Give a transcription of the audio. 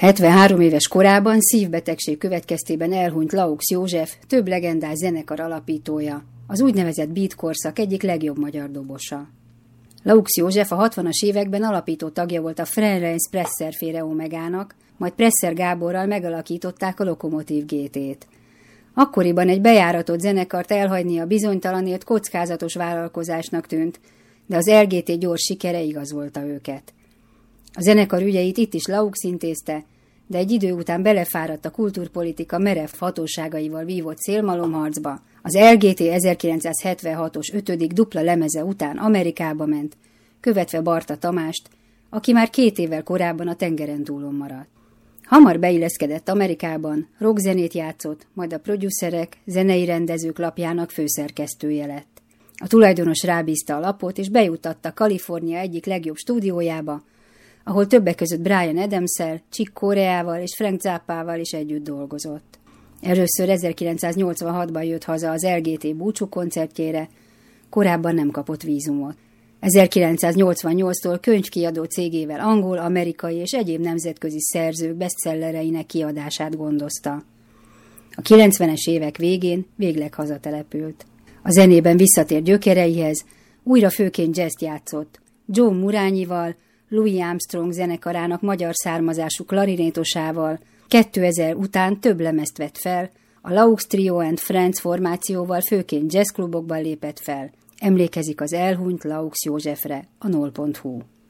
73 éves korában szívbetegség következtében elhunyt Laux József, több legendás zenekar alapítója, az úgynevezett beat korszak egyik legjobb magyar dobosa. Laux József a 60-as években alapító tagja volt a French-Presser-féle Omegának, majd Presser Gáborral megalakították a Lokomotív GT-t. Akkoriban egy bejáratott zenekart elhagyni a bizonytalanért kockázatos vállalkozásnak tűnt, de az LGT gyors sikere igazolta őket. A zenekar ügyeit itt is Laux intézte, de egy idő után belefáradt a kultúrpolitika merev hatóságaival vívott szélmalomharcba. Az LGT 1976-os 5. dupla lemeze után Amerikába ment, követve Barta Tamást, aki már 2 évvel korábban a tengeren túlon maradt. Hamar beilleszkedett Amerikában, rockzenét játszott, majd a Producerek, zenei rendezők lapjának főszerkesztője lett. A tulajdonos rábízta a lapot, és bejutatta Kalifornia egyik legjobb stúdiójába, ahol többek között Bryan Adams-szel, Chick Coreával és Frank Zappával is együtt dolgozott. Először 1986-ban jött haza az LGT búcsú koncertjére, korábban nem kapott vízumot. 1988-tól könyvkiadó cégével angol, amerikai és egyéb nemzetközi szerzők bestsellereinek kiadását gondozta. A 90-es évek végén végleg hazatelepült. A zenében visszatért gyökereihez, újra főként jazzt játszott. Joe Murányival, Louis Armstrong zenekarának magyar származású klarinétosával 2000 után több lemezt vett fel, a Laux Trio and Friends formációval főként jazzklubokban lépett fel. Emlékezik az elhunyt Laux Józsefre a NOL.hu.